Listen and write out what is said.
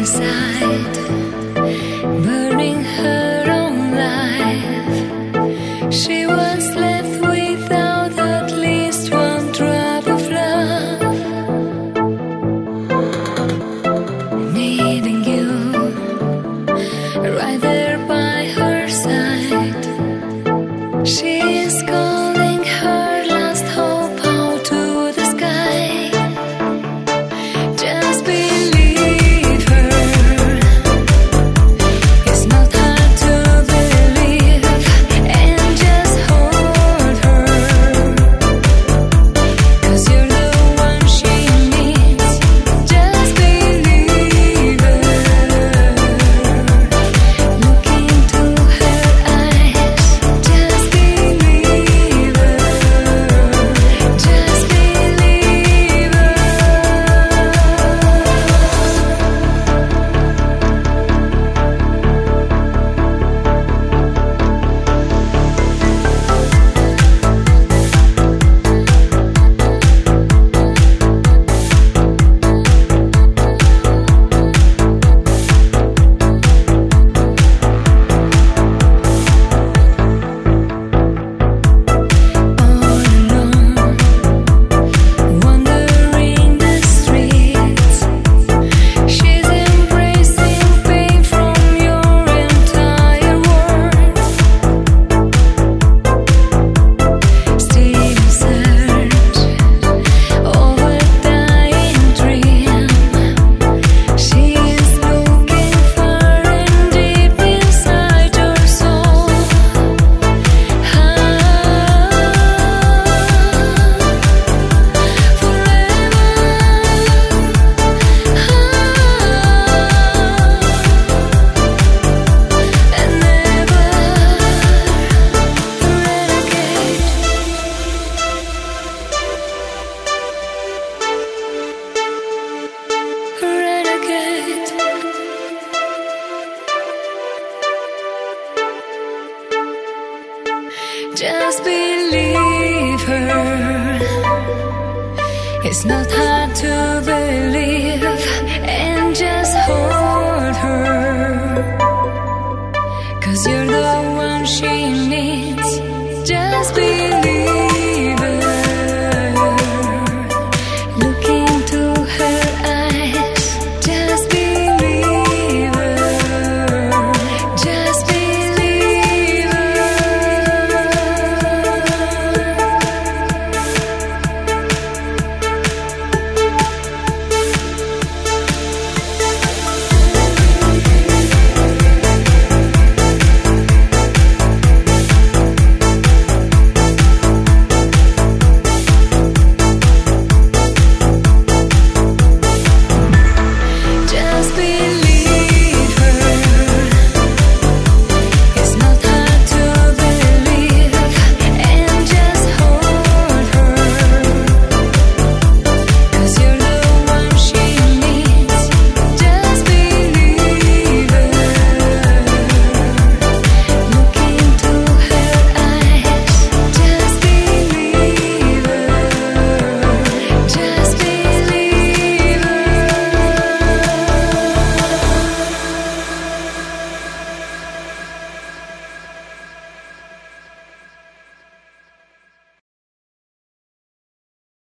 inside, burning her own life. She was left without at least one drop of love. Needing you right there by her side. She is calling her last hope out to the sky. Just believe her. It's not hard to believe. And just hold her, 'cause you're the one she needs. Just believe her. Look into her eyes. Just believe her. Just believe her. All alone, wandering the streets. She's embracing pain from your entire world. Still in search of a dying dream. She is looking far and deep inside your soul. Renegade. Just believe her. It's not hard to believe.